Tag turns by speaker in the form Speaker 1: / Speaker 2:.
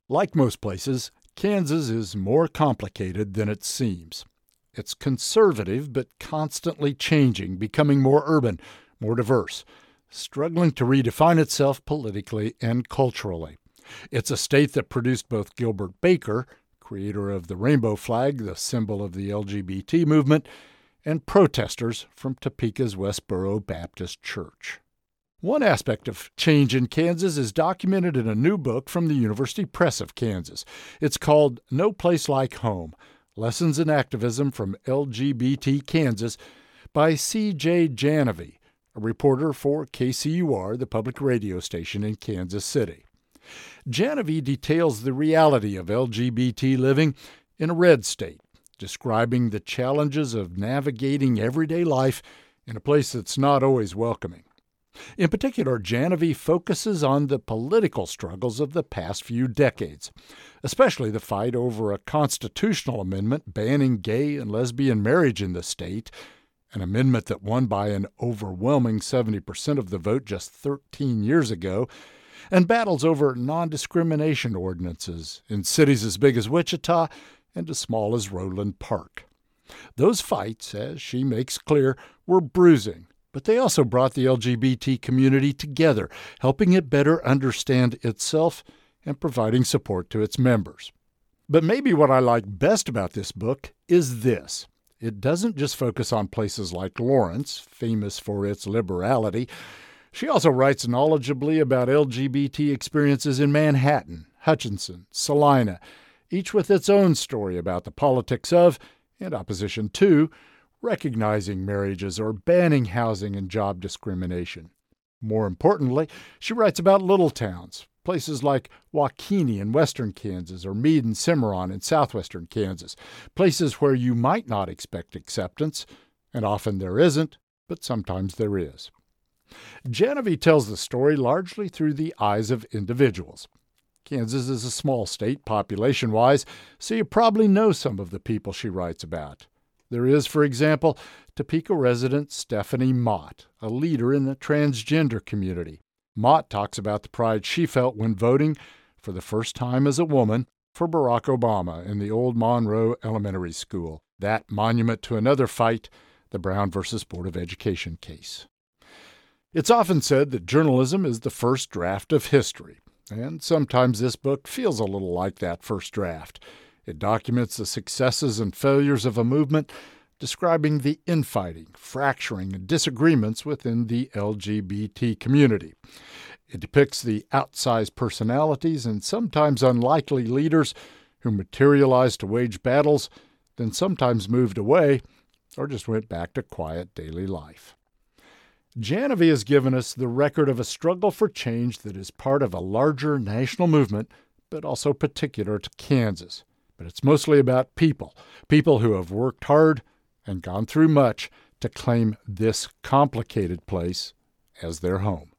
Speaker 1: Like most places, Kansas is more complicated than it seems. It's conservative but constantly changing, becoming more urban, more diverse, struggling to redefine itself politically and culturally. It's a state that produced both Gilbert Baker, creator of the rainbow flag, the symbol of the LGBT movement, and protesters from Topeka's Westboro Baptist Church. One aspect of change in Kansas is documented in a new book from the University Press of Kansas. It's called No Place Like Home: Lessons in Activism from LGBT Kansas by C.J. Janovy, a reporter for KCUR, the public radio station in Kansas City. Janovy details the reality of LGBT living in a red state, describing the challenges of navigating everyday life in a place that's not always welcoming. In particular, Janovy focuses on the political struggles of the past few decades, especially the fight over a constitutional amendment banning gay and lesbian marriage in the state, an amendment that won by an overwhelming 70% of the vote just 13 years ago, and battles over non-discrimination ordinances in cities as big as Wichita and as small as Roland Park. Those fights, as she makes clear, were bruising, but they also brought the LGBT community together, helping it better understand itself and providing support to its members. But maybe what I like best about this book is this. It doesn't just focus on places like Lawrence, famous for its liberality. She also writes knowledgeably about LGBT experiences in Manhattan, Hutchinson, Salina, each with its own story about the politics of, and opposition to, recognizing marriages or banning housing and job discrimination. More importantly, she writes about little towns, places like Waukene in western Kansas or Meade and Cimarron in southwestern Kansas, places where you might not expect acceptance, and often there isn't, but sometimes there is. Janovy tells the story largely through the eyes of individuals. Kansas is a small state population-wise, so you probably know some of the people she writes about. There is, for example, Topeka resident Stephanie Mott, a leader in the transgender community. Mott talks about the pride she felt when voting, for the first time as a woman, for Barack Obama in the old Monroe Elementary School, that monument to another fight, the Brown versus Board of Education case. It's often said that journalism is the first draft of history, and sometimes this book feels a little like that first draft. It documents the successes and failures of a movement, describing the infighting, fracturing, and disagreements within the LGBT community. It depicts the outsized personalities and sometimes unlikely leaders who materialized to wage battles, then sometimes moved away or just went back to quiet daily life. Janovy has given us the record of a struggle for change that is part of a larger national movement, but also particular to Kansas. But it's mostly about people who have worked hard and gone through much to claim this complicated place as their home.